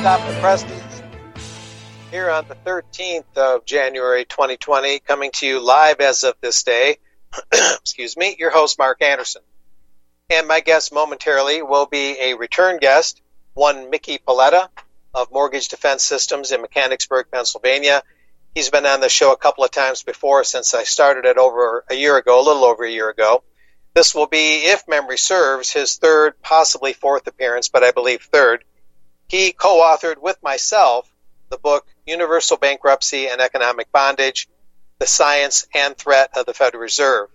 Stop the Press here on the 13th of January 2020, coming to you live as of this day. Excuse me, your host, Mark Anderson. And my guest momentarily will be a return guest, one Mickey Paletta of Mortgage Defense Systems in Mechanicsburg, Pennsylvania. He's been on the show a couple of times before since I started it over a year ago, a little over a year ago. This will be, if memory serves, his third, possibly fourth appearance, but I believe third. He co-authored with myself the book Universal Bankruptcy and Economic Bondage, The Science and Threat of the Federal Reserve.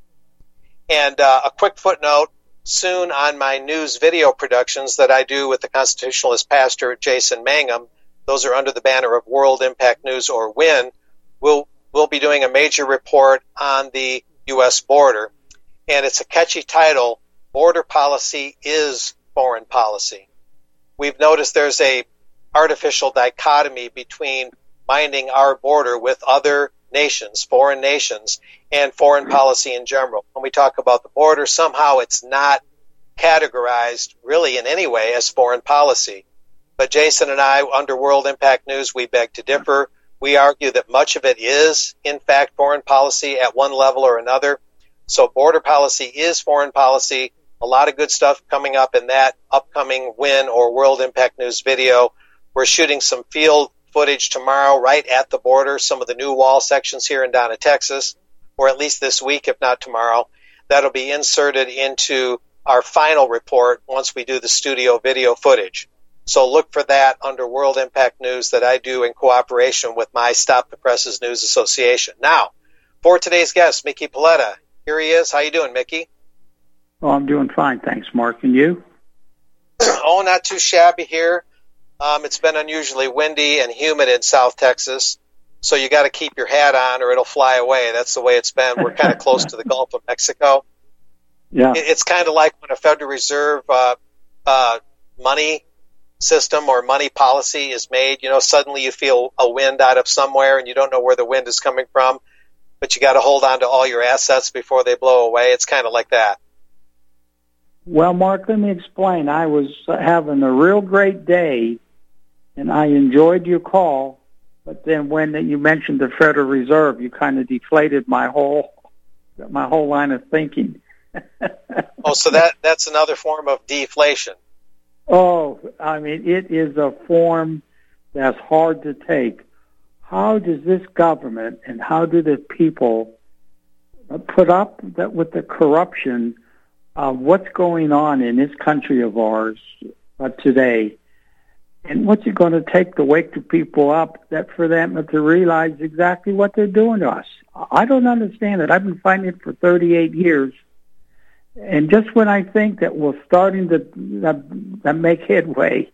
And a quick footnote, soon on my news video productions that I do with the Constitutionalist pastor Jason Mangum, those are under the banner of World Impact News, or WIN, we'll be doing a major report on the U.S. border. And it's a catchy title, Border Policy is Foreign Policy. We've noticed there's a artificial dichotomy between minding our border with other nations, foreign nations, and foreign policy in general. When we talk about the border, somehow it's not categorized really in any way as foreign policy. But Jason and I, under World Impact News, we beg to differ. We argue that much of it is, in fact, foreign policy at one level or another. So border policy is foreign policy. A lot of good stuff coming up in that upcoming WIN or World Impact News video. We're shooting some field footage tomorrow right at the border, some of the new wall sections here in Donna, Texas, or at least this week, if not tomorrow. That'll be inserted into our final report once we do the studio video footage. So look for that under World Impact News that I do in cooperation with my Stop the Presses News Association. Now, for today's guest, Mickey Paletta. Here he is. How you doing, Mickey? Oh, I'm doing fine, thanks, Mark. And you? Oh, not too shabby here. It's been unusually windy and humid in South Texas, so you got to keep your hat on or it'll fly away. That's the way it's been. We're kind of close to the Gulf of Mexico. Yeah. It's kind of like when a Federal Reserve money system or money policy is made. You know, suddenly you feel a wind out of somewhere and you don't know where the wind is coming from, but you got to hold on to all your assets before they blow away. It's kind of like that. Well, Mark, let me explain. I was having a real great day, and I enjoyed your call, but then when you mentioned the Federal Reserve, you kind of deflated my whole line of thinking. Oh, so that's another form of deflation. Oh, I mean, it is a form that's hard to take. How does this government and how do the people put up with the corruption of what's going on in this country of ours today? And what's it going to take to wake the people up for them to realize exactly what they're doing to us? I don't understand it. I've been fighting it for 38 years. And just when I think that we're starting to make headway,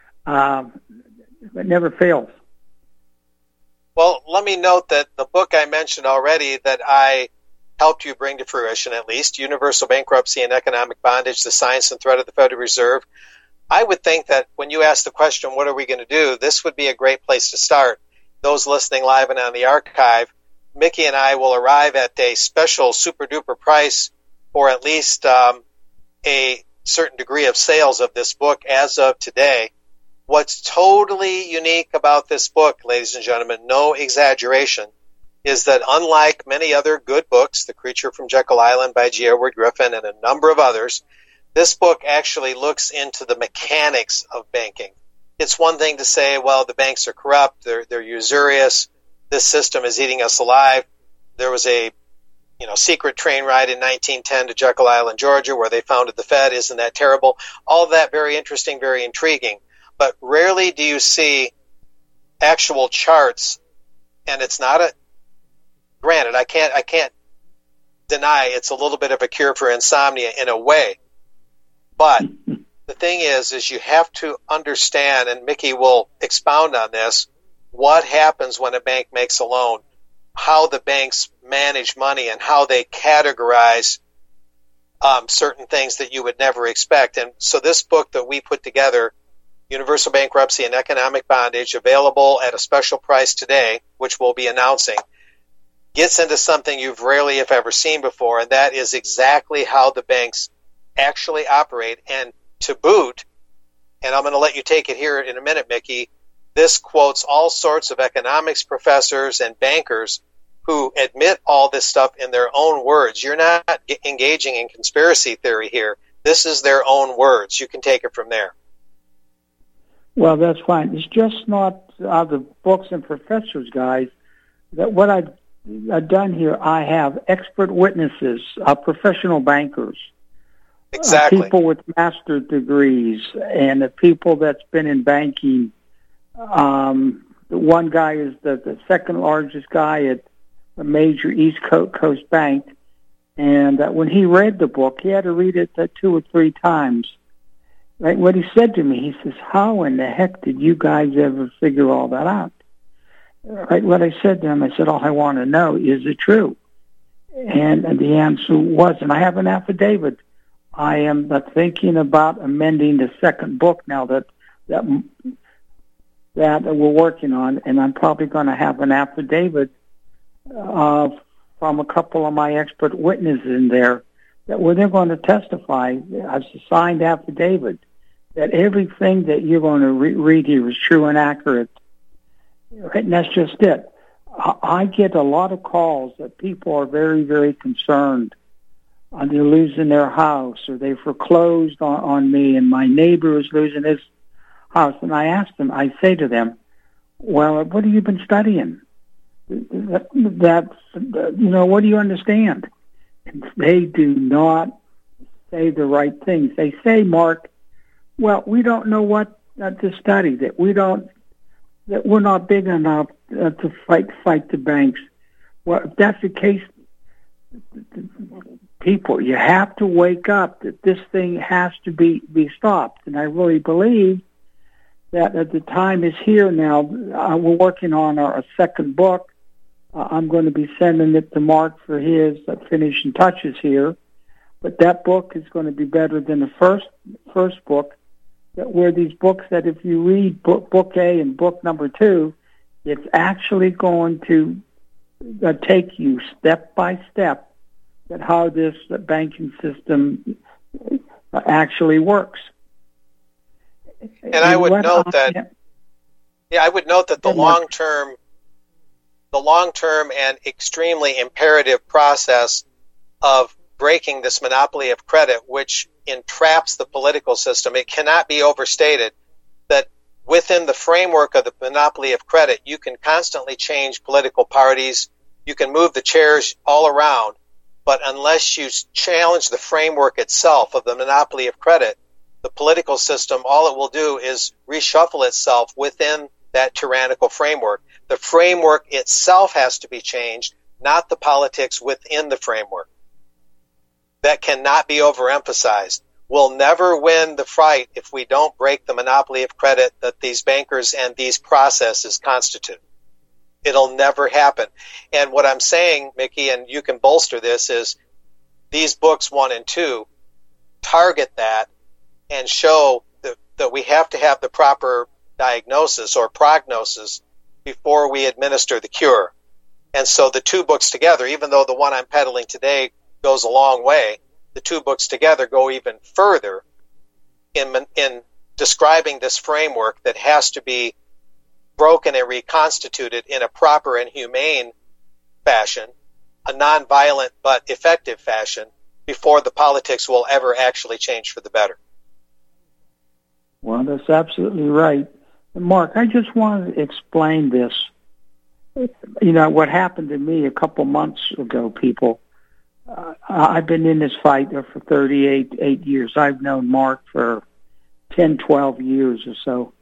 it never fails. Well, let me note that the book I mentioned already that I helped you bring to fruition, at least, Universal Bankruptcy and Economic Bondage, The Science and Threat of the Federal Reserve, I would think that when you ask the question, what are we going to do, this would be a great place to start. Those listening live and on the archive, Mickey and I will arrive at a special super-duper price for at least a certain degree of sales of this book as of today. What's totally unique about this book, ladies and gentlemen, no exaggeration, is that unlike many other good books, The Creature from Jekyll Island by G. Edward Griffin and a number of others, this book actually looks into the mechanics of banking. It's one thing to say, well, the banks are corrupt, they're usurious, this system is eating us alive. There was a secret train ride in 1910 to Jekyll Island, Georgia, where they founded the Fed. Isn't that terrible? All of that very interesting, very intriguing. But rarely do you see actual charts, and it's not granted, I can't deny it's a little bit of a cure for insomnia in a way. But the thing is you have to understand, and Mickey will expound on this, what happens when a bank makes a loan, how the banks manage money, and how they categorize certain things that you would never expect. And so this book that we put together, Universal Bankruptcy and Economic Bondage, available at a special price today, which we'll be announcing, gets into something you've rarely, if ever, seen before, and that is exactly how the banks actually operate. And to boot, and I'm going to let you take it here in a minute, Mickey, this quotes all sorts of economics professors and bankers who admit all this stuff in their own words. You're not engaging in conspiracy theory here. This is their own words. You can take it from there. Well, that's fine. It's just not the books and professors, guys. That what I've done here, I have expert witnesses, professional bankers, exactly, people with master's degrees, and the people that's been in banking. The one guy is the second largest guy at a major East Coast bank, and when he read the book, he had to read it 2 or 3 times. Right? What he said to me, he says, "How in the heck did you guys ever figure all that out?" Right? What I said to him, I said, "All I want to know, is it true?" And the answer was, and I have an affidavit. I am thinking about amending the second book now that we're working on, and I'm probably going to have an affidavit from a couple of my expert witnesses in there that where they're going to testify as a signed affidavit that everything that you're going to read here is true and accurate. Right? And that's just it. I get a lot of calls that people are very, very concerned. They're losing their house, or they foreclosed on me, and my neighbor is losing his house. And I say to them, "Well, what have you been studying? What do you understand?" And they do not say the right things. They say, "Mark, well, we don't know what to study. That we're not big enough to fight the banks." Well, if that's the case, people, you have to wake up. That this thing has to be stopped. And I really believe that the time is here now. We're working on our second book. I'm going to be sending it to Mark for his finishing touches here. But that book is going to be better than the first book. That were these books that if you read book A and book number 2, it's actually going to take you step by step at how this banking system actually works. And I would note that, I would note that the long-term and extremely imperative process of breaking this monopoly of credit, which entraps the political system, it cannot be overstated that within the framework of the monopoly of credit, you can constantly change political parties, you can move the chairs all around, but unless you challenge the framework itself of the monopoly of credit, the political system, all it will do is reshuffle itself within that tyrannical framework. The framework itself has to be changed, not the politics within the framework. That cannot be overemphasized. We'll never win the fight if we don't break the monopoly of credit that these bankers and these processes constitute. It'll never happen. And what I'm saying, Mickey, and you can bolster this, is these books 1 and 2 target that and show that we have to have the proper diagnosis or prognosis before we administer the cure. And so the 2 books together, even though the one I'm peddling today goes a long way, the 2 books together go even further in describing this framework that has to be broken and reconstituted in a proper and humane fashion, a nonviolent but effective fashion, before the politics will ever actually change for the better. Well, that's absolutely right. And Mark, I just wanted to explain this. What happened to me a couple months ago, people. I've been in this fight for 38 years. I've known Mark for 10, 12 years or so.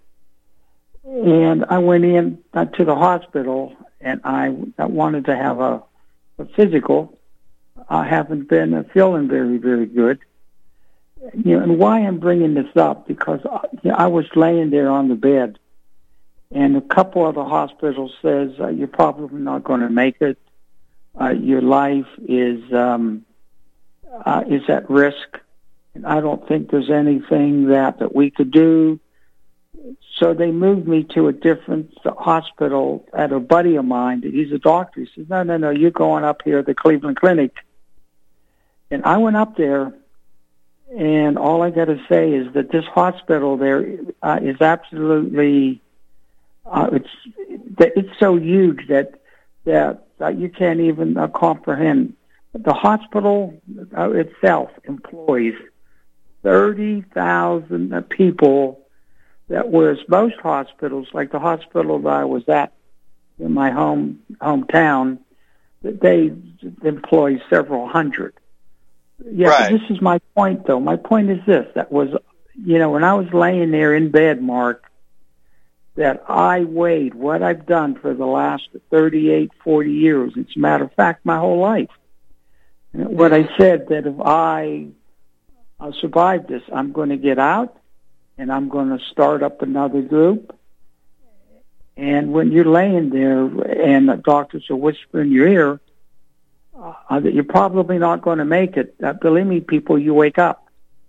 And I went in to the hospital, and I wanted to have a physical. I haven't been feeling very, very good. And why I'm bringing this up, because I was laying there on the bed, and a couple of the hospitals says, "You're probably not going to make it. Your life is at risk, and I don't think there's anything that we could do." So they moved me to a different hospital at a buddy of mine. He's a doctor. He says, No, you're going up here at the Cleveland Clinic. And I went up there, And all I got to say is that this hospital there is absolutely it's so huge that you can't even comprehend. The hospital itself employs 30,000 people. That whereas most hospitals, like the hospital that I was at in my hometown, they employ several hundred. Yeah, right. This is my point, though. My point is this: that was, when I was laying there in bed, Mark, that I weighed what I've done for the last 38, 40 years. It's a matter of fact, my whole life. And what I said that if I survive this, I'm going to get out. And I'm going to start up another group. And when you're laying there and the doctors are whispering in your ear that you're probably not going to make it, believe me, people, you wake up.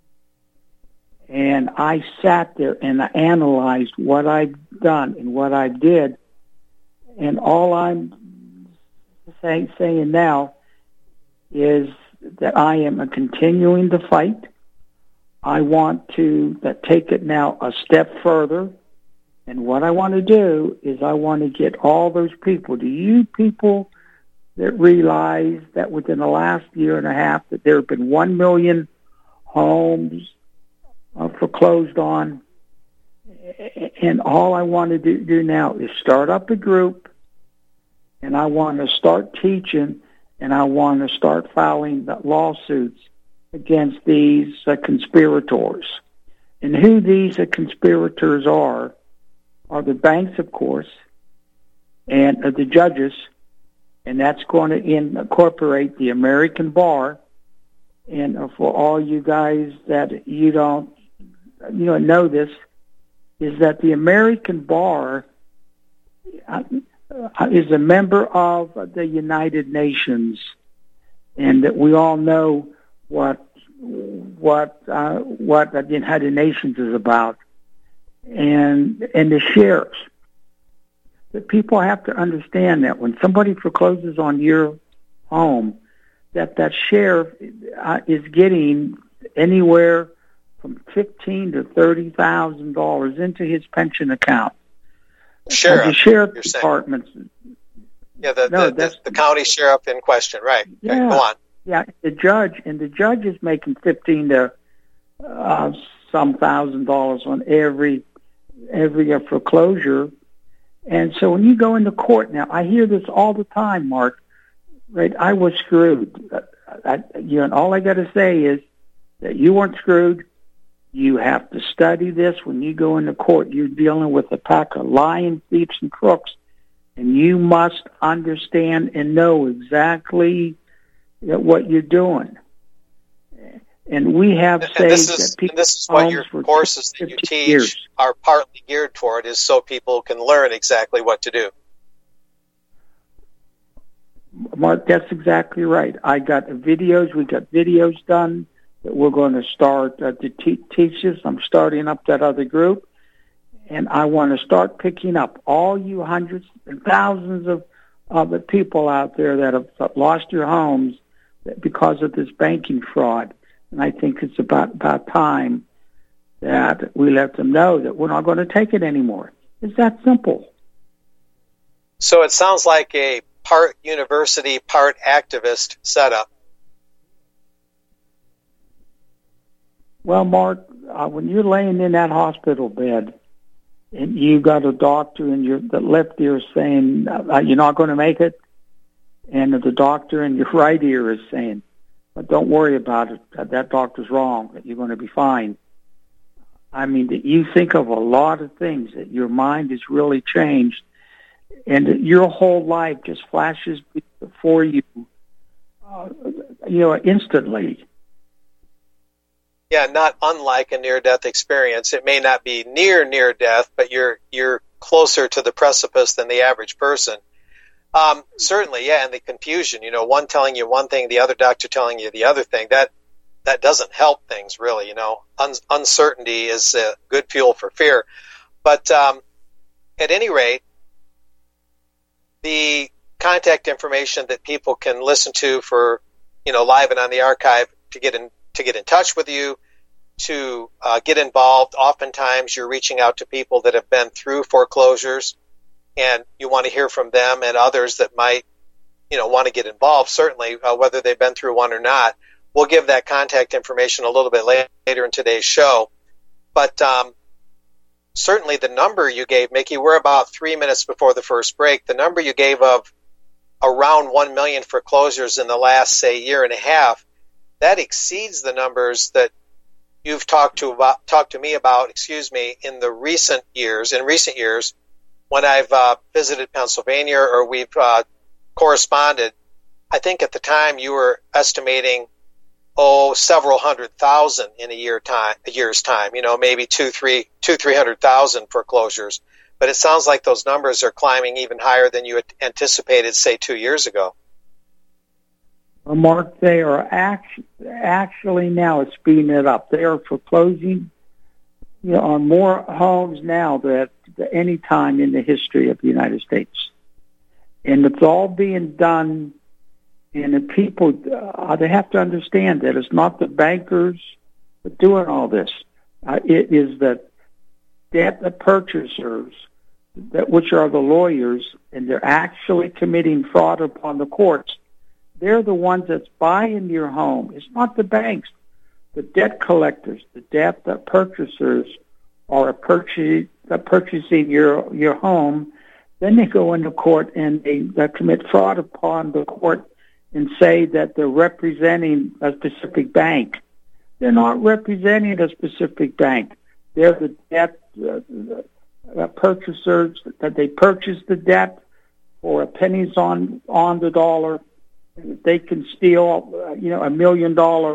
And I sat there and I analyzed what I've done and what I did. And all I'm saying now is that I am continuing to fight. I want to take it now a step further. And what I want to do is I want to get all those people, do you people that realize that within the last year and a half that there have been 1 million homes foreclosed on? And all I want to do now is start up a group, and I want to start teaching, and I want to start filing the lawsuits against these conspirators. And who these conspirators are the banks, of course, and the judges, and that's going to incorporate the American bar. And for all you guys that you don't know this, is that the American bar is a member of the United Nations, and that we all know what the United Nations is about, and the sheriffs. The people have to understand that when somebody forecloses on your home, that sheriff is getting anywhere from $15,000 to $30,000 into his pension account. Sheriff, the sheriff's department. Yeah, the county sheriff in question, right? Yeah. Okay, go on. Yeah, the judge is making $15,000 to some $1,000 on every foreclosure. And so when you go into court now, I hear this all the time, Mark. Right? I was screwed. And all I got to say is that you weren't screwed. You have to study this. When you go into court, you're dealing with a pack of lying thieves and crooks, and you must understand and know exactly what you're doing. And we have saved that people. And this is what your courses that you teach are partly geared toward, is so people can learn exactly what to do. Mark, that's exactly right. We got videos done that we're going to start to teach this. I'm starting up that other group, and I want to start picking up all you hundreds and thousands of the people out there that have lost your homes because of this banking fraud. And I think it's about time that we let them know that we're not going to take it anymore. It's that simple. So it sounds like a part university, part activist setup. Well, Mark, when you're laying in that hospital bed and you got a doctor in the left ear saying you're not going to make it, and the doctor in your right ear is saying, but don't worry about it, that doctor's wrong, that you're going to be fine. I mean, that you think of a lot of things, that your mind has really changed, and that your whole life just flashes before you, instantly. Yeah, not unlike a near-death experience. It may not be near death, but you're closer to the precipice than the average person. Certainly, yeah, and the confusion, one telling you one thing, the other doctor telling you the other thing, that doesn't help things really, uncertainty is good fuel for fear. But at any rate, the contact information that people can listen to for, live and on the archive to get in touch with you, to get involved. Oftentimes you're reaching out to people that have been through foreclosures, and you want to hear from them and others that might, want to get involved, certainly, whether they've been through one or not. We'll give that contact information a little bit later in today's show. But certainly the number you gave, Mickey, we're about 3 minutes before the first break. The number you gave of around 1 million foreclosures in the last, say, year and a half, that exceeds the numbers that you've talked to me about, in recent years, when I've visited Pennsylvania or we've corresponded. I think at the time you were estimating, several 100,000 in a year's time, maybe 300,000 foreclosures. But it sounds like those numbers are climbing even higher than you had anticipated, say, 2 years ago. Well, Mark, they are actually now speeding it up. They are foreclosing on more homes now than any time in the history of the United States. And it's all being done, and the people, they have to understand that it's not the bankers doing all this. It is the debt purchasers, which are the lawyers, and they're actually committing fraud upon the courts. They're the ones that's buying your home. It's not the banks. The debt collectors, the debt purchasers are purchasing your home. Then they go into court and they commit fraud upon the court and say that they're representing a specific bank. They're not representing a specific bank. They're the debt purchasers, that they purchase the for pennies on the dollar. They can steal, $1 million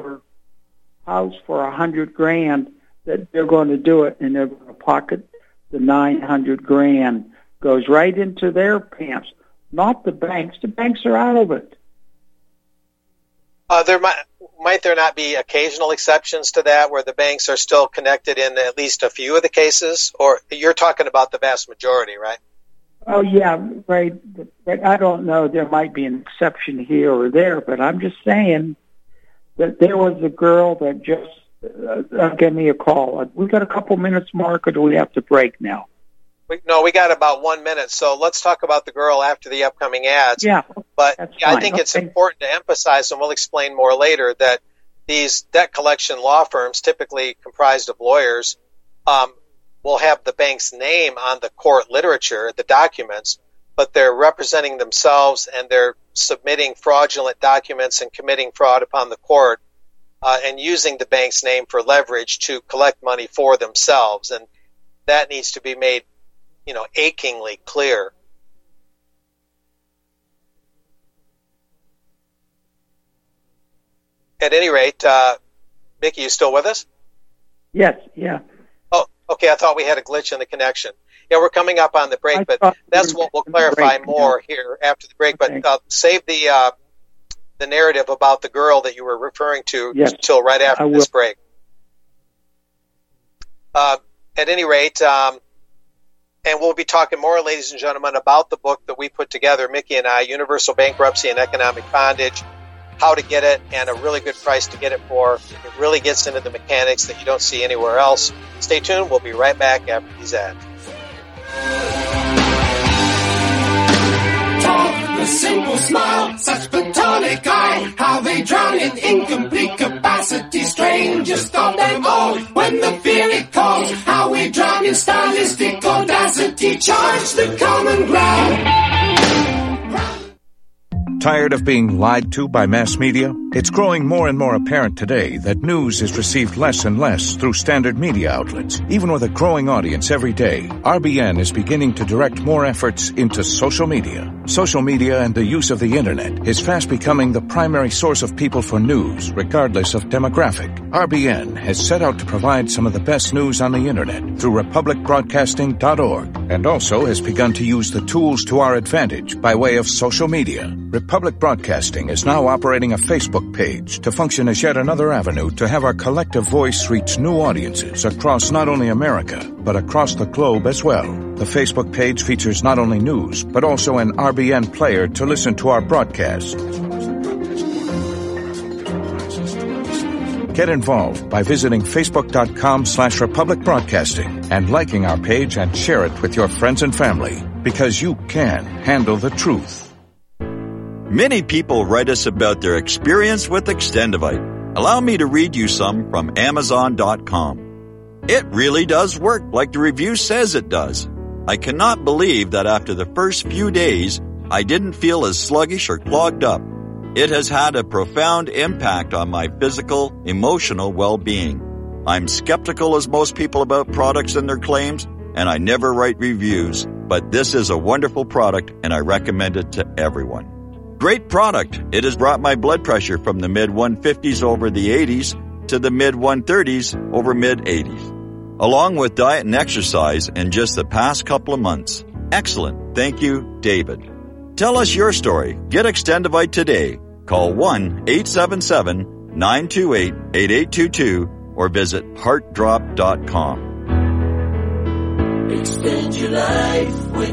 house for $100,000. That they're going to do it, and they're going to pocket the $900,000. Goes right into their pants, not the banks. The banks are out of it. Might there not be occasional exceptions to that, where the banks are still connected in at least a few of the cases? Or you're talking about the vast majority, right? Oh, yeah, right. But I don't know. There might be an exception here or there, but I'm just saying that there was a girl that just gave me a call. We got a couple minutes, Mark, or do we have to break now? We got about 1 minute, so let's talk about the girl after the upcoming ads. Yeah, but I think it's important to emphasize, and we'll explain more later, that these debt collection law firms, typically comprised of lawyers, will have the bank's name on the court literature, the documents, but they're representing themselves and they're submitting fraudulent documents and committing fraud upon the court and using the bank's name for leverage to collect money for themselves. And that needs to be made achingly clear. At any rate, Mickey, you still with us? Yes, yeah. Oh, okay, I thought we had a glitch in the connection. Yeah, we're coming up on the break, but that's what we'll clarify more here after the break. Okay. But save the narrative about the girl that you were referring to until right after this break. At any rate, and we'll be talking more, ladies and gentlemen, about the book that we put together, Mickey and I, Universal Bankruptcy and Economic Bondage, how to get it, and a really good price to get it for. It really gets into the mechanics that you don't see anywhere else. Stay tuned. We'll be right back after these ads. A simple smile, such platonic eye, how they drown in incomplete capacity, strangest of them all, when the fear it calls, how we drown in stylistic audacity, charge the common ground. Tired of being lied to by mass media? It's growing more and more apparent today that news is received less and less through standard media outlets. Even with a growing audience every day, RBN is beginning to direct more efforts into social media. Social media and the use of the internet is fast becoming the primary source of people for news, regardless of demographic. RBN has set out to provide some of the best news on the internet through republicbroadcasting.org, and also has begun to use the tools to our advantage by way of social media. Republic Broadcasting is now operating a Facebook page to function as yet another avenue to have our collective voice reach new audiences across not only America, but across the globe as well. The Facebook page features not only news, but also an RBN player to listen to our broadcasts. Get involved by visiting facebook.com/Republic Broadcasting and liking our page and share it with your friends and family, because you can handle the truth. Many people write us about their experience with Extendivite. Allow me to read you some from Amazon.com. It really does work like the review says it does. I cannot believe that after the first few days, I didn't feel as sluggish or clogged up. It has had a profound impact on my physical, emotional well-being. I'm skeptical as most people about products and their claims, and I never write reviews, but this is a wonderful product and I recommend it to everyone. Great product. It has brought my blood pressure from the mid-150s over the 80s to the mid-130s over mid-80s, along with diet and exercise in just the past couple of months. Excellent. Thank you, David. Tell us your story. Get Extendivite today. Call 1-877-928-8822 or visit heartdrop.com. Extend your life with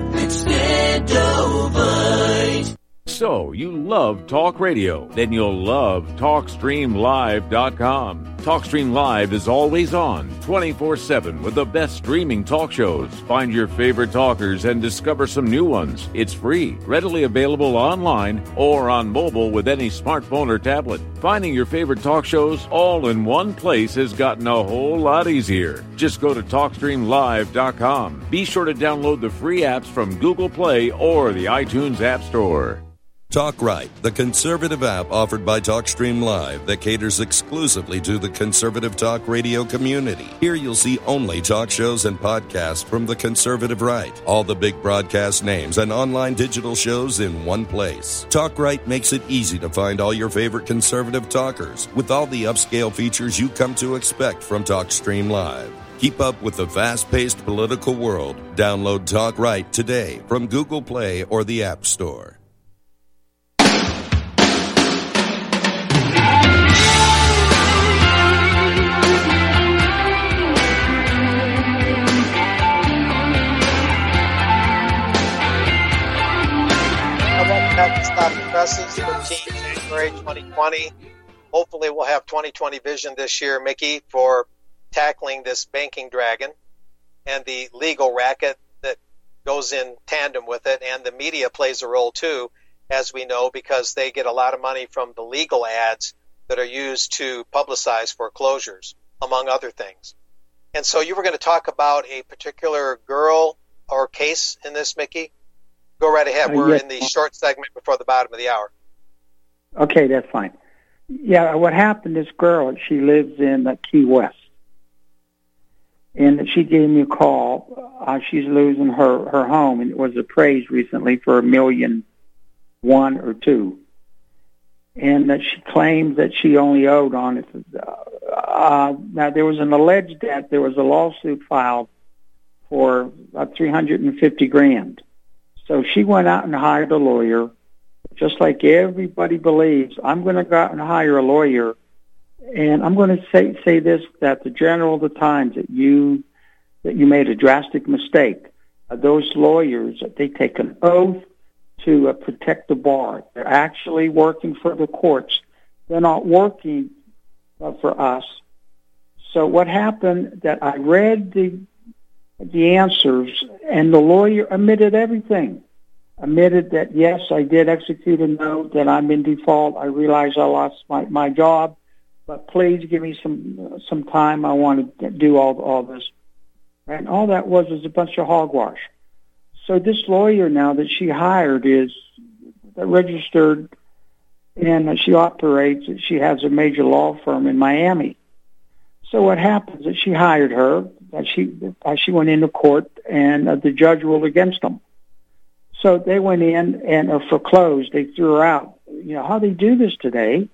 Extendivite. So, you love talk radio? Then you'll love TalkStreamLive.com. TalkStream Live is always on, 24/7, with the best streaming talk shows. Find your favorite talkers and discover some new ones. It's free, readily available online or on mobile with any smartphone or tablet. Finding your favorite talk shows all in one place has gotten a whole lot easier. Just go to TalkStreamLive.com. Be sure to download the free apps from Google Play or the iTunes App Store. Talk Right, the conservative app offered by TalkStream Live that caters exclusively to the conservative talk radio community. Here you'll see only talk shows and podcasts from the conservative right. All the big broadcast names and online digital shows in one place. Talk Right makes it easy to find all your favorite conservative talkers with all the upscale features you come to expect from TalkStream Live. Keep up with the fast-paced political world. Download Talk Right today from Google Play or the App Store. Stop the Presses, 13 January 2020. Hopefully we'll have 2020 vision this year, Mickey, for tackling this banking dragon and the legal racket that goes in tandem with it. And the media plays a role too, as we know, because they get a lot of money from the legal ads that are used to publicize foreclosures, among other things. And so you were going to talk about a particular girl or case in this, Mickey? Go right ahead. We're in the short segment before the bottom of the hour. Okay, that's fine. Yeah, what happened, this girl, she lives in Key West. And she gave me a call. She's losing her home, and it was appraised recently for $1.1 million or $2 million. And that she claims that she only owed on it. Now, there was an alleged debt. There was a lawsuit filed for about $350,000. So she went out and hired a lawyer, just like everybody believes. I'm going to go out and hire a lawyer, and I'm going to say this, that the Journal of the Times, that you made a drastic mistake. Those lawyers, they take an oath to protect the bar. They're actually working for the courts. They're not working for us. So what happened, that I read the answers, and the lawyer admitted everything. Admitted that, yes, I did execute a note, that I'm in default. I realize I lost my job, but please give me some time. I want to do all this. And all that was a bunch of hogwash. So this lawyer now that she hired is registered, and she operates. She has a major law firm in Miami. So what happens is she hired her. She went into court, and the judge ruled against them. So they went in and foreclosed. They threw her out. You know how they do this today?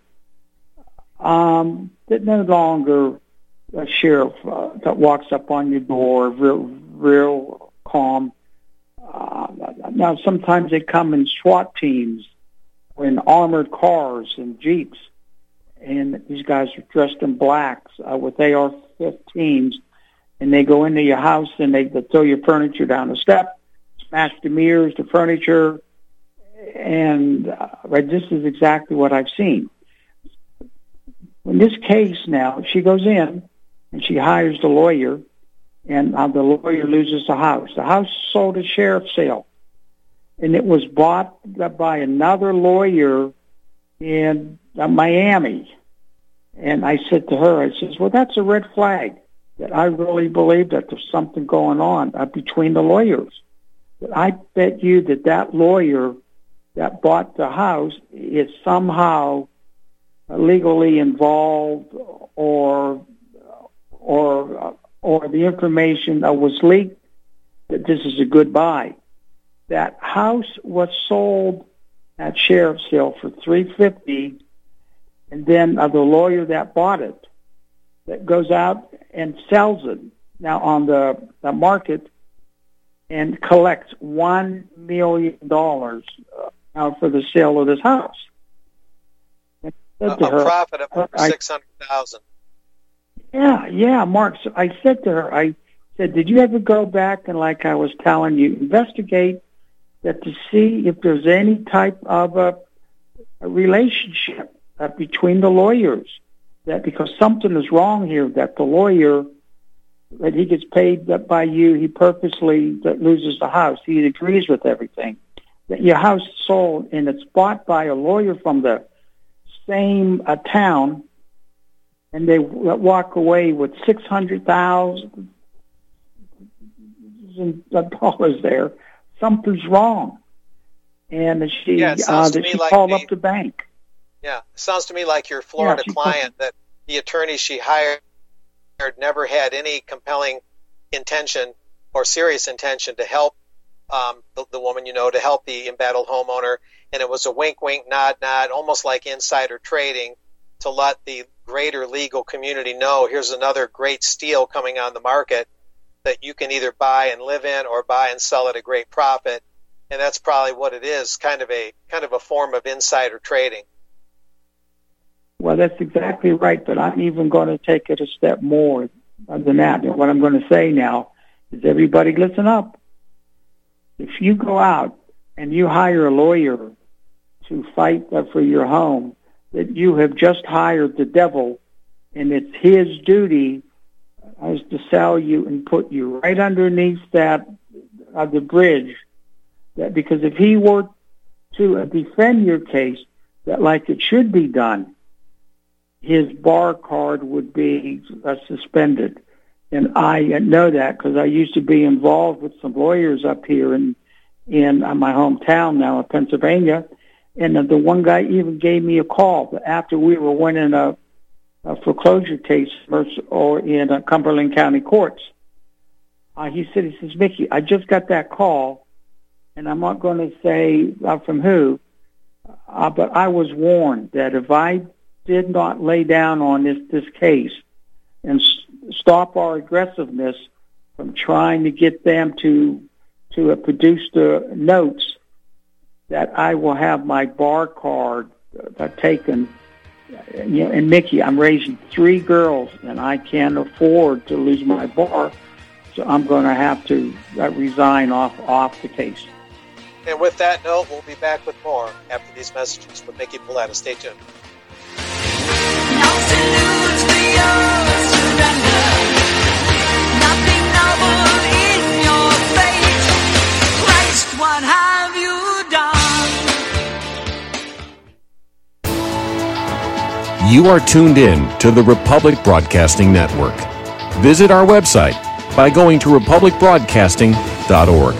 That no longer a sheriff that walks up on your door, real calm. Now sometimes they come in SWAT teams, or in armored cars and jeeps, and these guys are dressed in blacks with AR-15s. And they go into your house and they throw your furniture down the step, smash the mirrors, the furniture, and this is exactly what I've seen. In this case now, she goes in and she hires the lawyer, and the lawyer loses the house. The house sold at sheriff's sale, and it was bought by another lawyer in Miami. And I said to her, I says, well, that's a red flag, that I really believe that there's something going on between the lawyers. But I bet you that lawyer that bought the house is somehow legally involved, or the information was leaked that this is a good buy. That house was sold at sheriff's sale for $350,000, and then the lawyer that bought it that goes out and sells it now on the market and collects $1 million for the sale of this house. A profit of over $600,000. Yeah, Mark. So I said to her, I said, did you ever go back and, like I was telling you, investigate that to see if there's any type of a relationship between the lawyers? That because something is wrong here, that the lawyer, that he gets paid by you, he purposely loses the house. He agrees with everything. That your house is sold and it's bought by a lawyer from the same town, and they walk away with $600,000 there. Something's wrong, and she called up the bank. Yeah, it sounds to me like your Florida client, that the attorney she hired never had any compelling intention or serious intention to help the woman, to help the embattled homeowner. And it was a wink, wink, nod, nod, almost like insider trading to let the greater legal community know here's another great steal coming on the market that you can either buy and live in or buy and sell at a great profit. And that's probably what it is, kind of a form of insider trading. Well, that's exactly right, but I'm even going to take it a step more than that. And what I'm going to say now is, everybody listen up. If you go out and you hire a lawyer to fight for your home, that you have just hired the devil, and it's his duty is to sell you and put you right underneath the bridge. That because if he were to defend your case, that like it should be done, his bar card would be suspended. And I know that because I used to be involved with some lawyers up here in my hometown now of Pennsylvania. And the one guy even gave me a call after we were winning a foreclosure case in Cumberland County courts. He says, Mickey, I just got that call, and I'm not going to say from who, but I was warned that if I did not lay down on this case and stop our aggressiveness from trying to get them to produce the notes, that I will have my bar card taken. And Mickey, I'm raising 3 girls, and I can't afford to lose my bar, so I'm going to have to resign off the case. And with that note, we'll be back with more after these messages with Mickey Paletta. Stay tuned. What have you done? You are tuned in to the Republic Broadcasting Network. Visit our website by going to republicbroadcasting.org.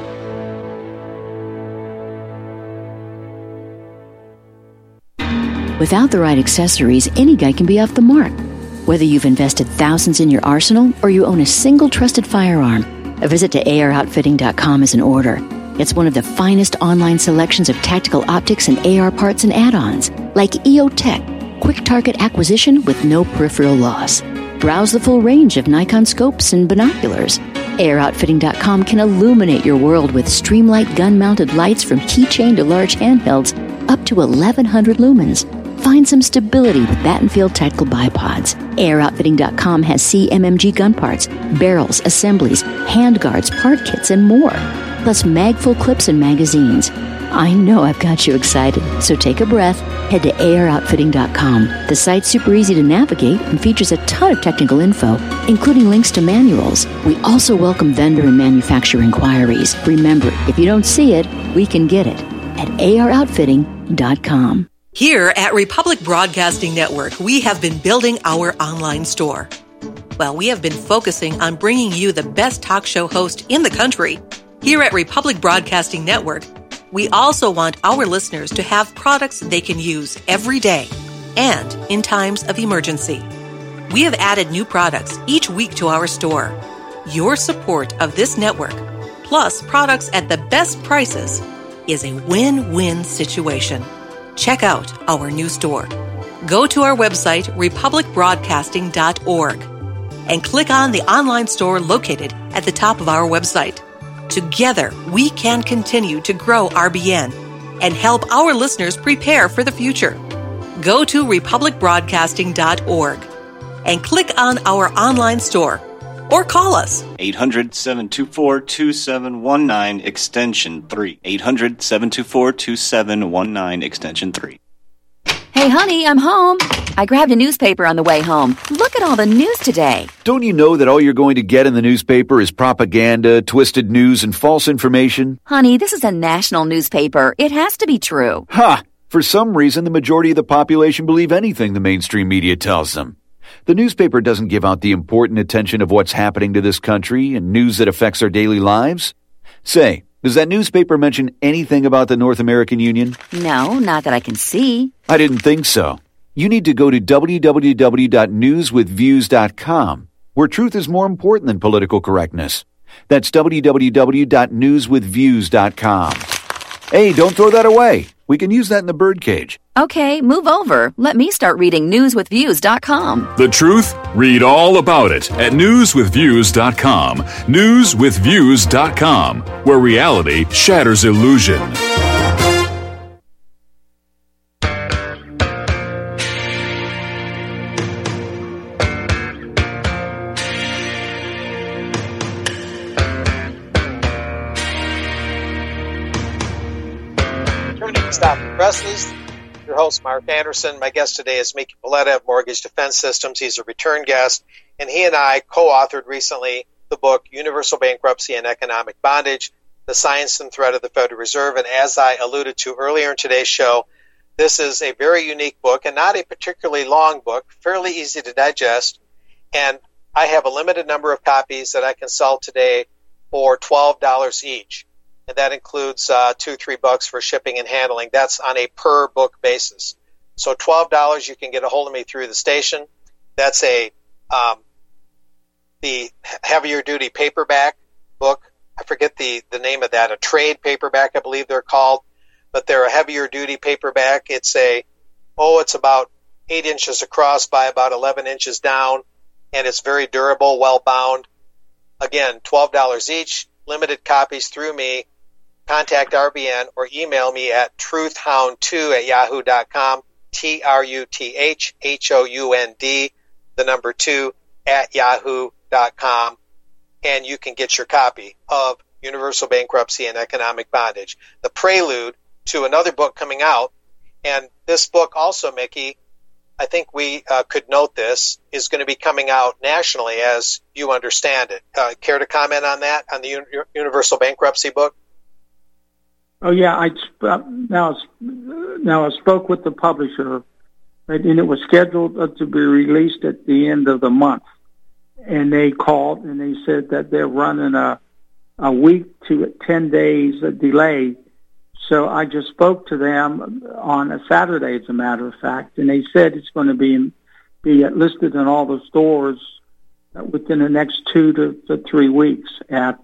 Without the right accessories, any guy can be off the mark. Whether you've invested thousands in your arsenal or you own a single trusted firearm, a visit to AROutfitting.com is in order. It's one of the finest online selections of tactical optics and AR parts and add-ons, like EOTech, quick target acquisition with no peripheral loss. Browse the full range of Nikon scopes and binoculars. AROutfitting.com can illuminate your world with Streamlight gun-mounted lights from keychain to large handhelds up to 1,100 lumens. Find some stability with Battenfield tactical bipods. AROutfitting.com has CMMG gun parts, barrels, assemblies, handguards, part kits, and more. Plus mag-full clips and magazines. I know I've got you excited, so take a breath. Head to AROutfitting.com. The site's super easy to navigate and features a ton of technical info, including links to manuals. We also welcome vendor and manufacturer inquiries. Remember, if you don't see it, we can get it at AROutfitting.com. Here at Republic Broadcasting Network, we have been building our online store. Well, we have been focusing on bringing you the best talk show host in the country. Here at Republic Broadcasting Network, we also want our listeners to have products they can use every day and in times of emergency. We have added new products each week to our store. Your support of this network, plus products at the best prices, is a win-win situation. Check out our new store. Go to our website, republicbroadcasting.org, and click on the online store located at the top of our website. Together, we can continue to grow RBN and help our listeners prepare for the future. Go to republicbroadcasting.org and click on our online store or call us. 800-724-2719, extension 3. 800-724-2719, extension 3. Hey, honey, I'm home. I grabbed a newspaper on the way home. Look at all the news today. Don't you know that all you're going to get in the newspaper is propaganda, twisted news, and false information? Honey, this is a national newspaper. It has to be true. Ha! For some reason, the majority of the population believe anything the mainstream media tells them. The newspaper doesn't give out the important attention of what's happening to this country and news that affects our daily lives. Say, does that newspaper mention anything about the North American Union? No, not that I can see. I didn't think so. You need to go to www.newswithviews.com, where truth is more important than political correctness. That's www.newswithviews.com. Hey, don't throw that away. We can use that in the birdcage. Okay, move over. Let me start reading newswithviews.com. The truth? Read all about it at newswithviews.com. Newswithviews.com, where reality shatters illusion. Stop the Presses. Your host, Mark Anderson. My guest today is Mickey Paletta of Mortgage Defense Systems. He's a return guest, and he and I co-authored recently the book Universal Bankruptcy and Economic Bondage, The Science and Threat of the Federal Reserve. And as I alluded to earlier in today's show, this is a very unique book and not a particularly long book, fairly easy to digest. And I have a limited number of copies that I can sell today for $12 each. And that includes $2-3 for shipping and handling. That's on a per book basis. So $12, you can get a hold of me through the station. That's the heavier duty paperback book. I forget the name of that. A trade paperback, I believe they're called. But they're a heavier duty paperback. It's about 8 inches across by about 11 inches down, and it's very durable, well bound. Again, $12 each. Limited copies through me. Contact RBN or email me at truthhound2@yahoo.com, TRUTHHOUND, the number 2 @yahoo.com, and you can get your copy of Universal Bankruptcy and Economic Bondage, the prelude to another book coming out. And this book also, Mickey, I think we could note this, is going to be coming out nationally as you understand it. Care to comment on that, on the Universal Bankruptcy book? Oh yeah, I spoke with the publisher, right, and it was scheduled to be released at the end of the month. And they called and they said that they're running a week to 10 days delay. So I just spoke to them on a Saturday, as a matter of fact, and they said it's going to be listed in all the stores within the next 2 to 3 weeks at.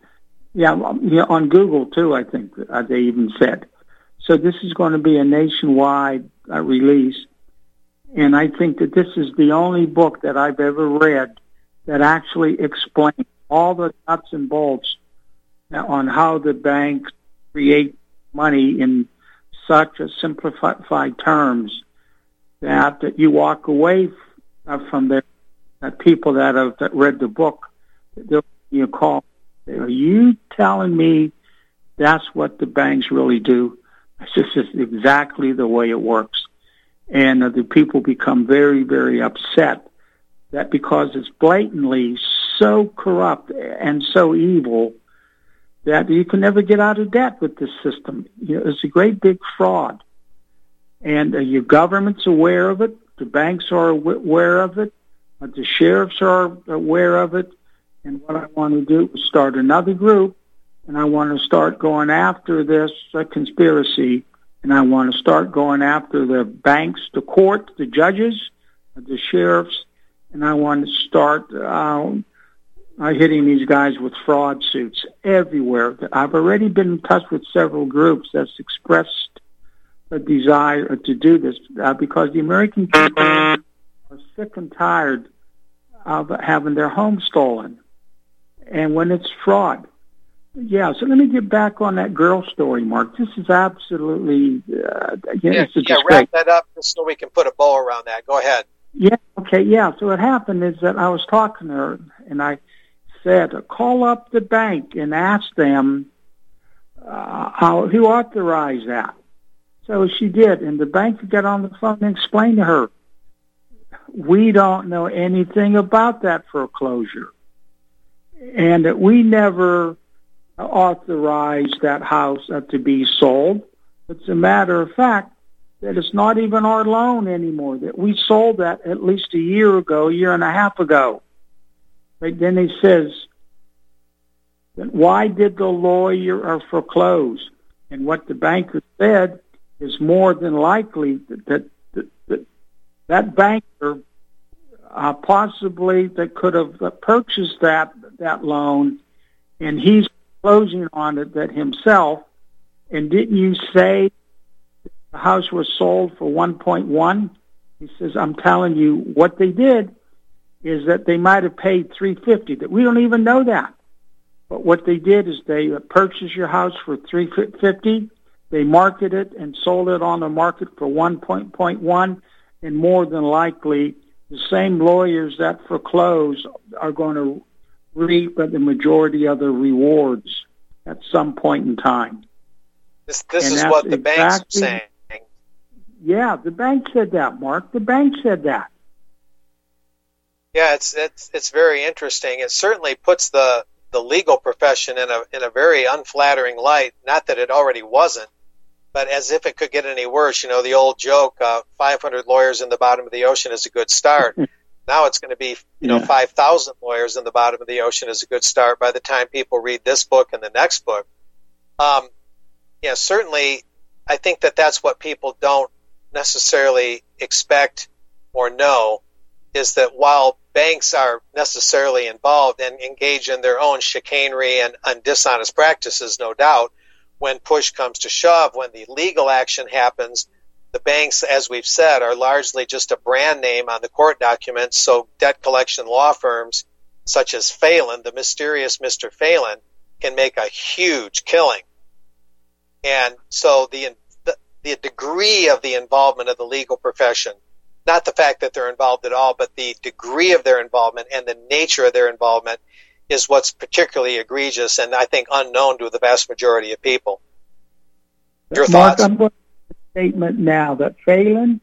On Google, too, I think they even said. So this is going to be a nationwide release. And I think that this is the only book that I've ever read that actually explains all the nuts and bolts on how the banks create money in such a simplified terms that you walk away from the people that read the book. They'll give you a call. Are you telling me That's what the banks really do. It's just exactly the way it works. And the people become very, very upset that because it's blatantly so corrupt and so evil that you can never get out of debt with this system. It's a great big fraud. And your government's aware of it. The banks are aware of it. The sheriffs are aware of it. And what I want to do is start another group, and I want to start going after this conspiracy, and I want to start going after the banks, the court, the judges, the sheriffs, and I want to start hitting these guys with fraud suits everywhere. I've already been in touch with several groups that's expressed a desire to do this because the American people are sick and tired of having their home stolen. And when it's fraud. Yeah, so let me get back on that girl story, Mark. This is absolutely... wrap that up just so we can put a bow around that. Go ahead. Yeah, okay, yeah. So what happened is that I was talking to her, and I said, call up the bank and ask them who authorized that. So she did, and the bank got on the phone and explained to her, we don't know anything about that foreclosure. And that we never authorized that house to be sold. It's a matter of fact that it's not even our loan anymore, that we sold that at least a year and a half ago. Right? Then he says, why did the lawyer foreclose? And what the banker said is more than likely that banker possibly that could have purchased that loan, and he's closing on it that himself. And didn't you say the house was sold for 1.1? He says, I'm telling you, what they did is that they might have paid $350. That we don't even know that. But what they did is they purchased your house for $350. They marketed it and sold it on the market for 1.1, and more than likely, the same lawyers that foreclose are going to reap the majority of the rewards at some point in time. This is what the banks are saying. Yeah, the bank said that, Mark. The bank said that. Yeah, it's very interesting. It certainly puts the legal profession in a very unflattering light. Not that it already wasn't, but as if it could get any worse. The old joke, 500 lawyers in the bottom of the ocean is a good start. Now it's going to be, 5,000 lawyers in the bottom of the ocean is a good start by the time people read this book and the next book. Certainly, I think that's what people don't necessarily expect or know, is that while banks are necessarily involved and engage in their own chicanery and dishonest practices, no doubt, when push comes to shove, when the legal action happens, the banks, as we've said, are largely just a brand name on the court documents, so debt collection law firms such as Phelan, the mysterious Mr. Phelan, can make a huge killing. And so the degree of the involvement of the legal profession, not the fact that they're involved at all, but the degree of their involvement and the nature of their involvement is what's particularly egregious and I think unknown to the vast majority of people. Your Mark, thoughts? I'm going to make a statement now that Phelan,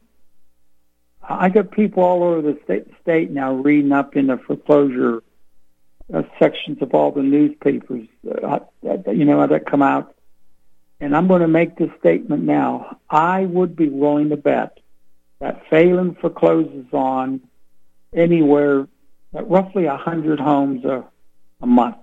I got people all over the state now reading up in the foreclosure sections of all the newspapers that come out. And I'm going to make this statement now. I would be willing to bet that Phelan forecloses on anywhere at roughly 100 homes a month.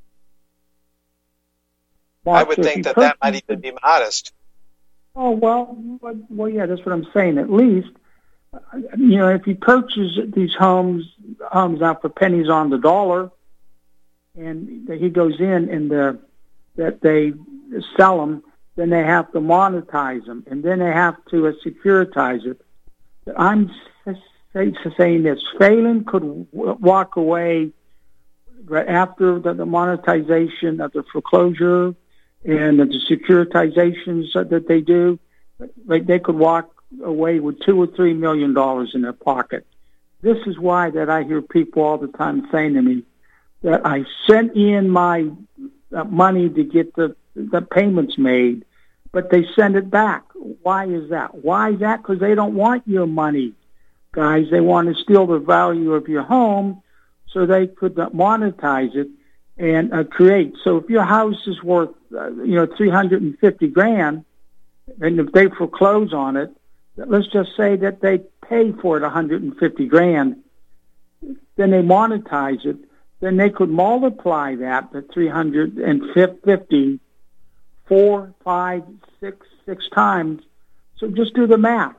Mark, I would think that might even be modest. Oh, well, yeah, that's what I'm saying. At least, if he purchases these homes out for pennies on the dollar, and he goes in and that they sell them, then they have to monetize them, and then they have to securitize it. I'm saying this. Phelan could walk away after the monetization of the foreclosure and the securitizations that they do. They could walk away with $2 or $3 million in their pocket. This is why that I hear people all the time saying to me that I sent in my money to get the the payments made, but they send it back. Why is that? Why is that? Because they don't want your money, guys. They want to steal the value of your home so they could monetize it and create. So if your house is worth, $350,000, and if they foreclose on it, let's just say that they pay for it $150,000, then they monetize it, then they could multiply that to 350 4, 5, 6 times. So just do the math.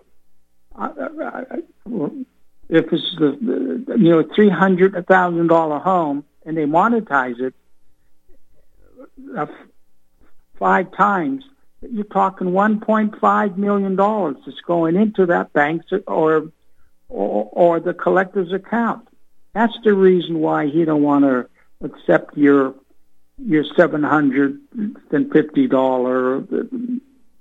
If it's the $300,000 home and they monetize it 5 times, you're talking $1.5 million that's going into that bank or the collector's account. That's the reason why he don't want to accept your $750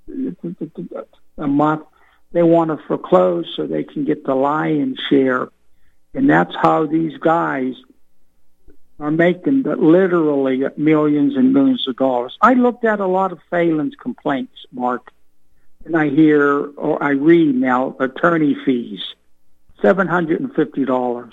a month. They want to foreclose so they can get the lion's share, and that's how these guys are making literally millions and millions of dollars. I looked at a lot of Phelan's complaints, Mark, and I hear or I read now attorney fees, $750,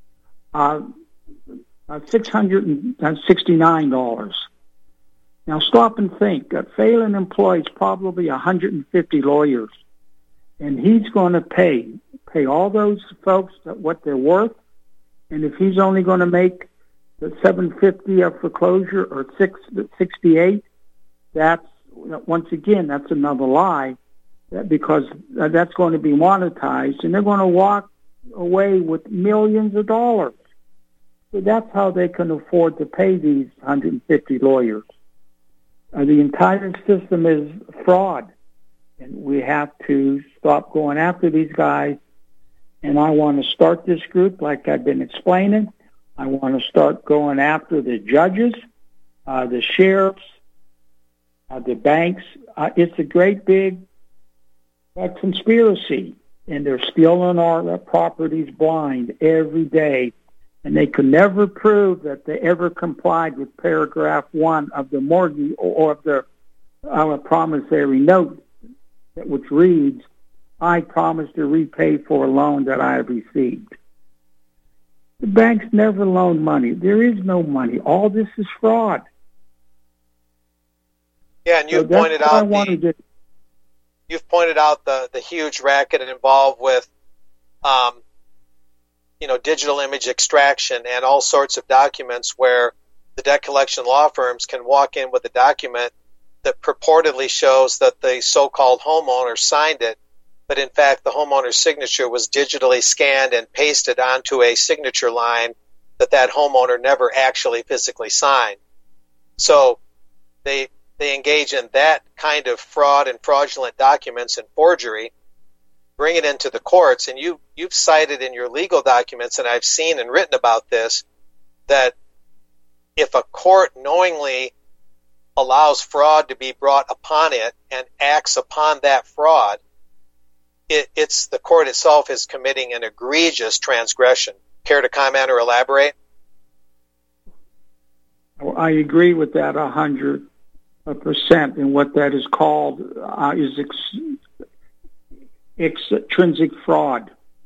$669. Now stop and think. Phelan employs probably 150 lawyers, and he's going to pay all those folks what they're worth. And if he's only going to make the $750 of foreclosure or $68, that's once again that's another lie, because that's going to be monetized, and they're going to walk away with millions of dollars. So that's how they can afford to pay these 150 lawyers. The entire system is fraud, and we have to stop going after these guys. And I want to start this group like I've been explaining. I want to start going after the judges, the sheriffs, the banks. It's a great big conspiracy, and they're stealing our properties blind every day. And they could never prove that they ever complied with paragraph 1 of the mortgage or of the promissory note, which reads, "I promise to repay for a loan that I have received." The banks never loan money. There is no money. All this is fraud. Yeah, and you've pointed out the huge racket involved with digital image extraction and all sorts of documents where the debt collection law firms can walk in with a document that purportedly shows that the so-called homeowner signed it, but in fact the homeowner's signature was digitally scanned and pasted onto a signature line that homeowner never actually physically signed. So they engage in that kind of fraud and fraudulent documents and forgery, bring it into the courts, and you've cited in your legal documents, and I've seen and written about this, that if a court knowingly allows fraud to be brought upon it and acts upon that fraud, it's the court itself is committing an egregious transgression. Care to comment or elaborate? I agree with that 100%, and what that is called is extrinsic fraud.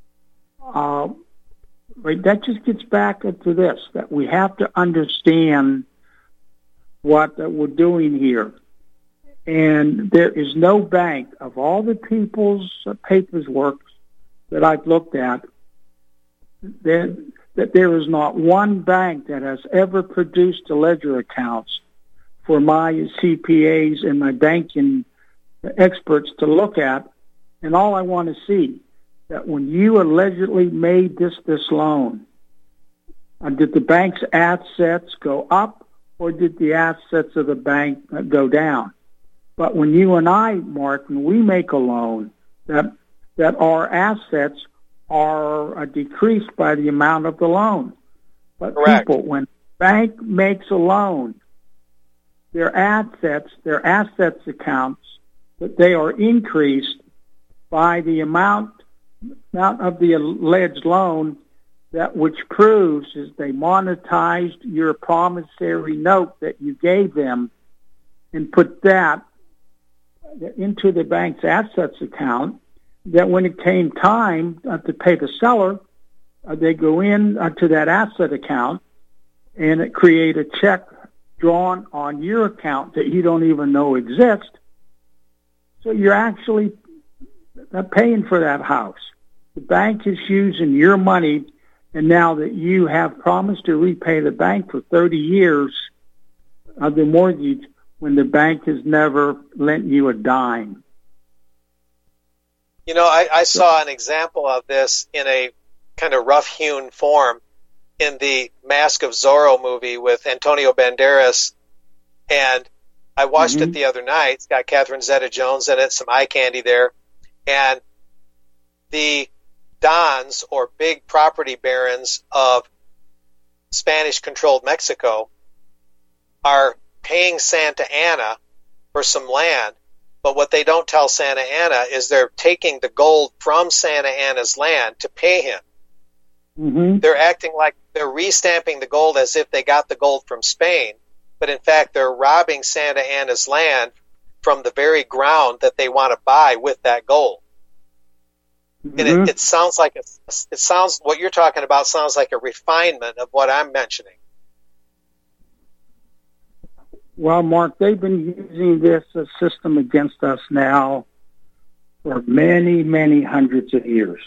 Right, that just gets back into this, that we have to understand what we're doing here. And there is no bank, of all the people's papers work that I've looked at, that there is not one bank that has ever produced the ledger accounts for my CPAs and my banking experts to look at. And all I want to see, that when you allegedly made this loan, did the bank's assets go up or did the assets of the bank go down? But when you and I, Mark, when we make a loan, that our assets are decreased by the amount of the loan. But correct. People, when a bank makes a loan, their assets accounts, that they are increased by the amount of the alleged loan, that which proves is they monetized your promissory note that you gave them, and put that into the bank's assets account, that when it came time to pay the seller, they go in to that asset account and it create a check drawn on your account that you don't even know exists. So you're actually paying for that house. The bank is using your money, and now that you have promised to repay the bank for 30 years of the mortgage, when the bank has never lent you a dime. You know, I saw an example of this in a kind of rough-hewn form in the Mask of Zorro movie with Antonio Banderas, and I watched it the other night. It's got Catherine Zeta-Jones in it, some eye candy there, and the Dons, or big property barons of Spanish-controlled Mexico, are paying Santa Anna for some land, but what they don't tell Santa Anna is they're taking the gold from Santa Anna's land to pay him. They're acting like they're restamping the gold as if they got the gold from Spain, but in fact they're robbing Santa Anna's land from the very ground that they want to buy with that gold. And it sounds like what you're talking about sounds like a refinement of what I'm mentioning. Well, Mark, they've been using this system against us now for many, many hundreds of years.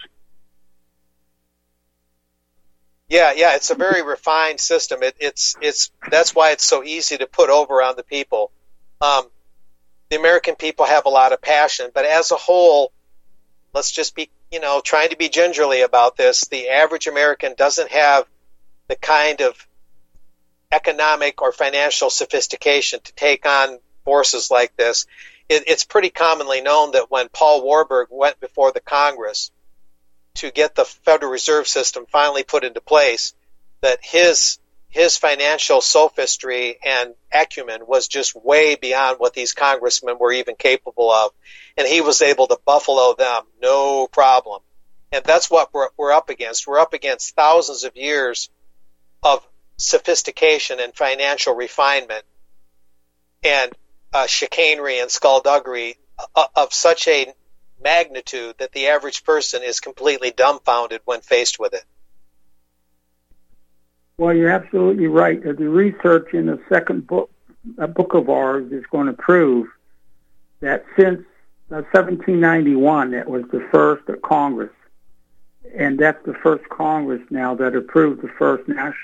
Yeah, it's a very refined system. It's that's why it's so easy to put over on the people. The American people have a lot of passion, but as a whole, let's just be, trying to be gingerly about this. The average American doesn't have the kind of economic or financial sophistication to take on forces like this. It's pretty commonly known that when Paul Warburg went before the Congress to get the Federal Reserve System finally put into place, that his financial sophistry and acumen was just way beyond what these congressmen were even capable of, and he was able to buffalo them, no problem. And that's what we're up against. We're up against thousands of years of sophistication and financial refinement and chicanery and skullduggery of such a magnitude that the average person is completely dumbfounded when faced with it. Well, you're absolutely right. The research in the second book of ours is going to prove that since 1791, it was the first Congress, and that's the first Congress now that approved the first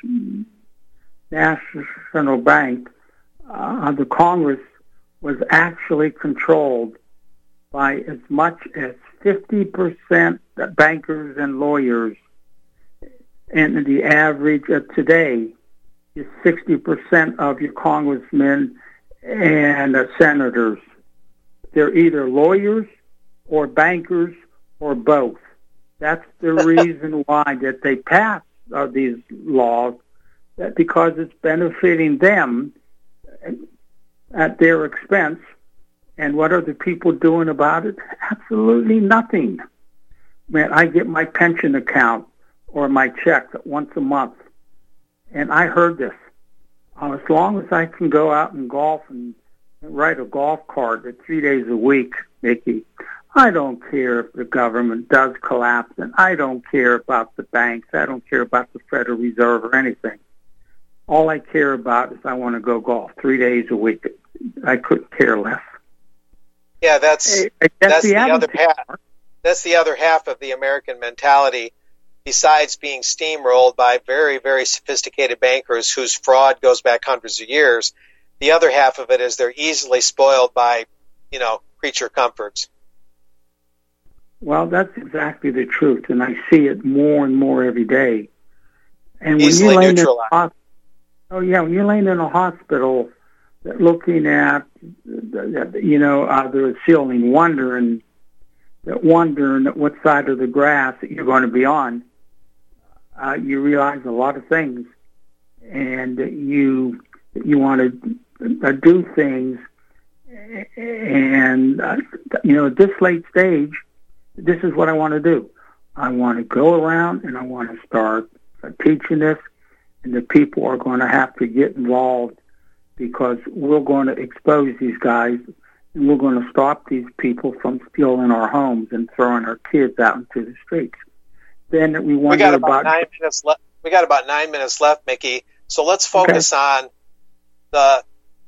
national bank. The Congress was actually controlled by as much as 50% bankers and lawyers, and the average of today is 60% of your congressmen and senators. They're either lawyers or bankers or both. That's the reason why that they pass these laws, because it's benefiting them at their expense. And what are the people doing about it? Absolutely nothing. Man, I get my pension account or my check once a month, and I heard this. As long as I can go out and golf and ride a golf cart 3 days a week, Mickey, I don't care if the government does collapse, and I don't care about the banks. I don't care about the Federal Reserve or anything. All I care about is I want to go golf 3 days a week. I couldn't care less. Yeah, that's the other half. That's the other half of the American mentality. Besides being steamrolled by very, very sophisticated bankers whose fraud goes back hundreds of years, the other half of it is they're easily spoiled by, creature comforts. Well, that's exactly the truth, and I see it more and more every day. And easily neutralized. When you're laying in a hospital, looking at, the ceiling, wondering what side of the grass that you're going to be on, you realize a lot of things, and you want to do things, and at this late stage, this is what I want to do. I want to go around and I want to start teaching this, and the people are going to have to get involved because we're going to expose these guys, and we're going to stop these people from stealing our homes and throwing our kids out into the streets. Then we wonder about 9 minutes left. We got about 9 minutes left, Mickey. So let's focus on the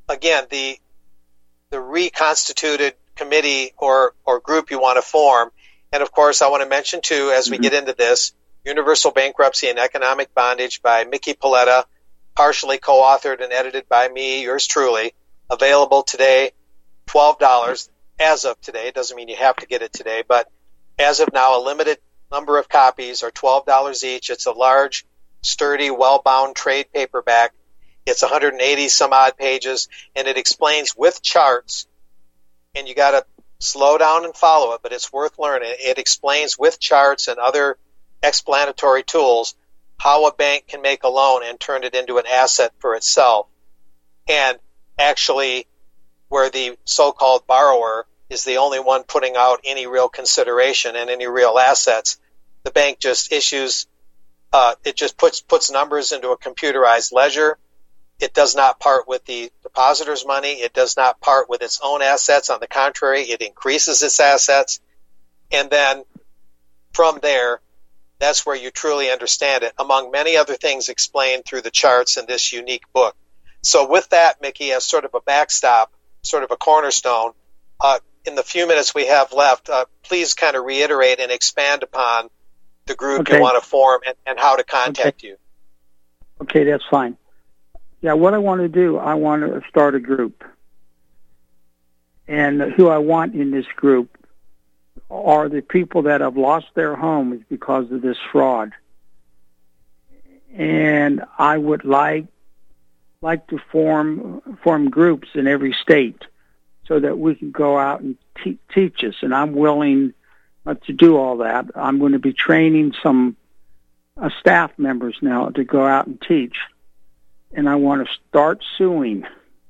reconstituted committee or group you want to form. And of course, I want to mention too, as we get into this, Universal Bankruptcy and Economic Bondage by Mickey Paletta, partially co-authored and edited by me, yours truly, available today, $12 as of today. It doesn't mean you have to get it today, but as of now, a limited number of copies are $12 each. It's a large, sturdy, well-bound trade paperback. It's 180 some odd pages, and it explains with charts, and you got to slow down and follow it, but it's worth learning. It explains with charts and other explanatory tools how a bank can make a loan and turn it into an asset for itself. And actually, where the so-called borrower is the only one putting out any real consideration and any real assets, the bank just issues, it just puts numbers into a computerized ledger. It does not part with the depositor's money. It does not part with its own assets. On the contrary, it increases its assets. And then from there, that's where you truly understand it, among many other things explained through the charts in this unique book. So with that, Mickey, as sort of a backstop, sort of a cornerstone, in the few minutes we have left, please kind of reiterate and expand upon the group you want to form and how to contact you. Okay, that's fine. Yeah, what I want to do, I want to start a group. And who I want in this group are the people that have lost their homes because of this fraud. And I would like to form groups in every state so that we can go out and teach us. And I'm willing to do all that. I'm going to be training some staff members now to go out and teach. And I want to start suing,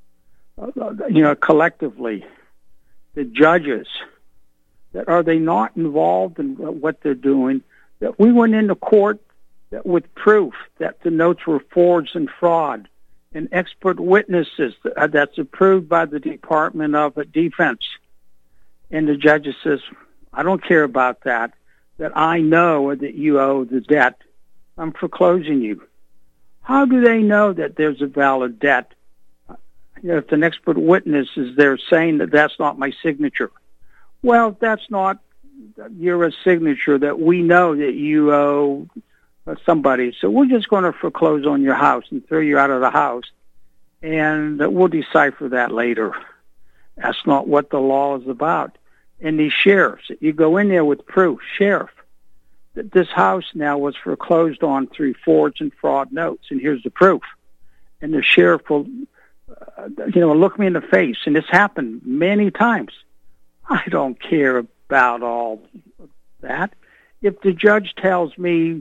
collectively, the judges. That are they not involved in what they're doing? That we went into court with proof that the notes were forged and fraud, and expert witnesses that's approved by the Department of Defense. And the judge says, I don't care about that, that I know that you owe the debt. I'm foreclosing you. How do they know that there's a valid debt? If an expert witness is there saying that that's not my signature. Well, that's not your signature that we know that you owe somebody. So we're just going to foreclose on your house and throw you out of the house. And we'll decipher that later. That's not what the law is about. And these sheriffs, you go in there with proof, sheriff, that this house now was foreclosed on through forged and fraud notes, and here's the proof. And the sheriff will, look me in the face, and this happened many times. I don't care about all that. If the judge tells me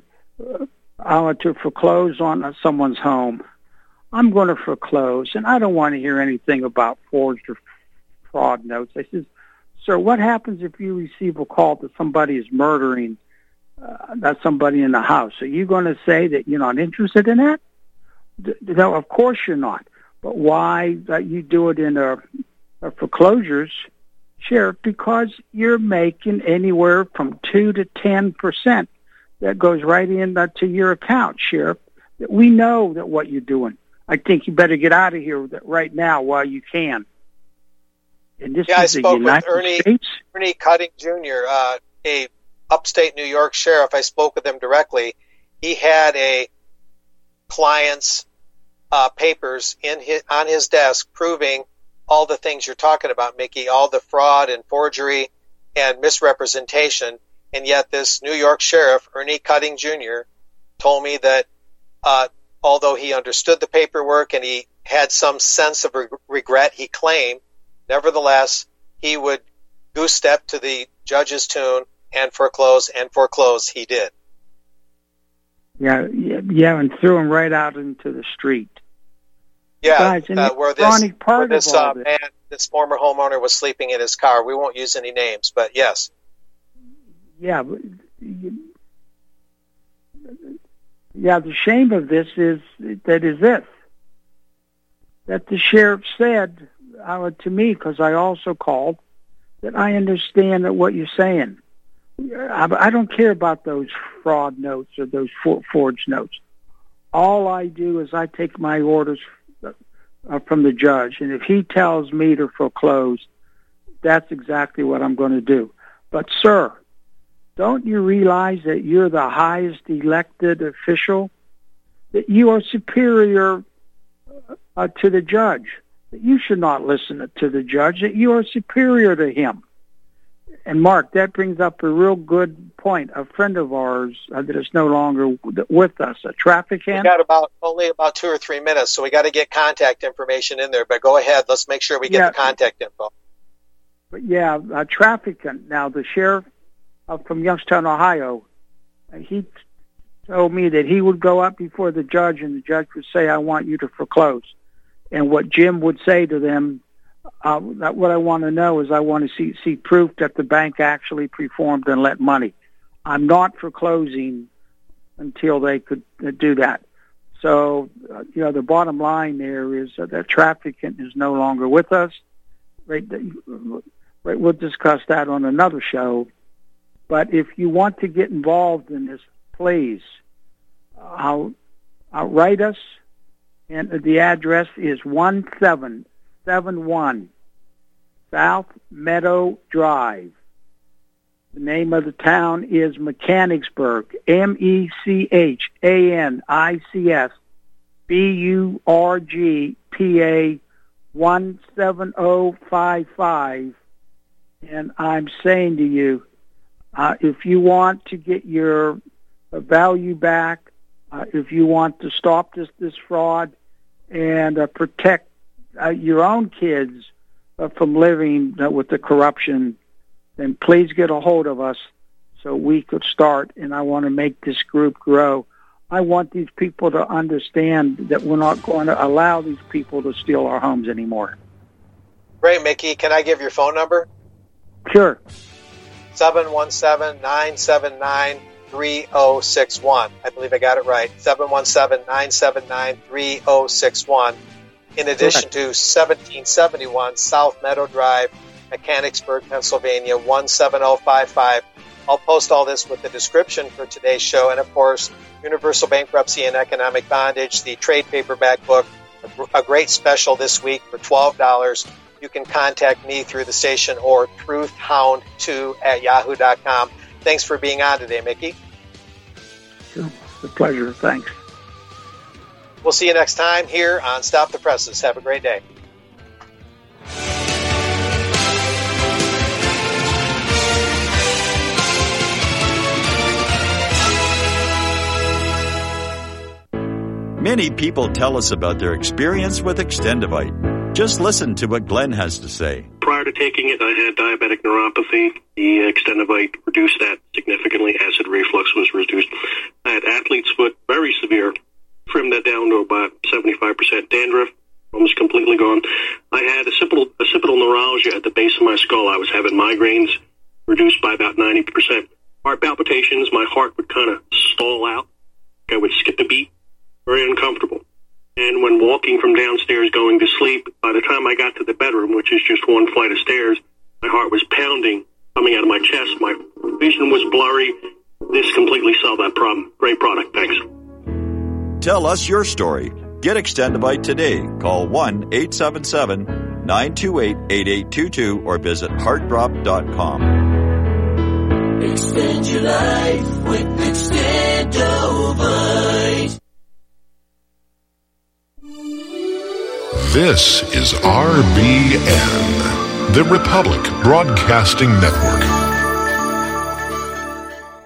to foreclose on someone's home, I'm going to foreclose, and I don't want to hear anything about forged or fraud notes. I says, sir, what happens if you receive a call that somebody is murdering somebody in the house? Are you going to say that you're not interested in that? No, of course you're not. But why you do it in a foreclosures, Sheriff? Because you're making anywhere from 2 to 10% that goes right into your account, Sheriff. We know that what you're doing. I think you better get out of here right now while you can. And this is I spoke with Ernie Cutting Jr., a upstate New York sheriff. I spoke with him directly. He had a client's papers on his desk proving all the things you're talking about, Mickey, all the fraud and forgery and misrepresentation. And yet this New York sheriff, Ernie Cutting Jr., told me that although he understood the paperwork and he had some sense of regret, he claimed, nevertheless, he would goose step to the judge's tune and foreclose he did. Yeah, and threw him right out into the street. Yeah, Guys, where this this former homeowner was sleeping in his car. We won't use any names, but yes. Yeah, the shame of this is this. that the sheriff said to me, because I also called, that I understand what you're saying. I don't care about those fraud notes or those forged notes. All I do is I take my orders from the judge, and if he tells me to foreclose, that's exactly what I'm going to do. But, sir, don't you realize that you're the highest elected official, that you are superior to the judge, that you should not listen to the judge, that you are superior to him? And, Mark, that brings up a real good point. A friend of ours that is no longer with us, a traffic hand. We got only about 2 or 3 minutes, so we got to get contact information in there. But go ahead. Let's make sure we get the contact info. But yeah, a trafficant. Now, the sheriff from Youngstown, Ohio, he told me that he would go up before the judge, and the judge would say, I want you to foreclose. And what Jim would say to them, what I want to know is I want to see proof that the bank actually performed and lent money. I'm not foreclosing until they could do that. So, the bottom line there is that trafficant is no longer with us. Right, we'll discuss that on another show. But if you want to get involved in this, please, write us. And the address is 1771 South Meadow Drive. The name of the town is Mechanicsburg, Mechanicsburg, PA 17055. And I'm saying to you, if you want to get your value back, if you want to stop this fraud and protect your own kids from living with the corruption, then please get a hold of us so we could start. And I want to make this group grow. I want these people to understand that we're not going to allow these people to steal our homes anymore. Great, Mickey. Can I give your phone number? Sure. 717-979-3061. I believe I got it right. 717-979-3061. In addition to 1771 South Meadow Drive, Mechanicsburg, Pennsylvania, 17055. I'll post all this with the description for today's show. And, of course, Universal Bankruptcy and Economic Bondage, the trade paperback book, a great special this week for $12. You can contact me through the station or truthhound2@yahoo.com. Thanks for being on today, Mickey. Sure. It's a pleasure. Thanks. We'll see you next time here on Stop the Presses. Have a great day. Many people tell us about their experience with Extendivite. Just listen to what Glenn has to say. Prior to taking it, I had diabetic neuropathy. The Extendivite reduced that significantly. Acid reflux was reduced. I had athlete's foot, very severe. Trimmed that down to about 75%. Dandruff, almost completely gone. I had occipital neuralgia at the base of my skull. I was having migraines, reduced by about 90%. Heart palpitations, my heart would kind of stall out. I would skip a beat. Very uncomfortable. And when walking from downstairs going to sleep, by the time I got to the bedroom, which is just one flight of stairs, my heart was pounding, coming out of my chest. My vision was blurry. This completely solved that problem. Great product. Thanks. Tell us your story. Get Extendivite today. Call 1-877-928-8822 or visit heartdrop.com. Extend your life with Extendivite. This is RBN, the Republic Broadcasting Network.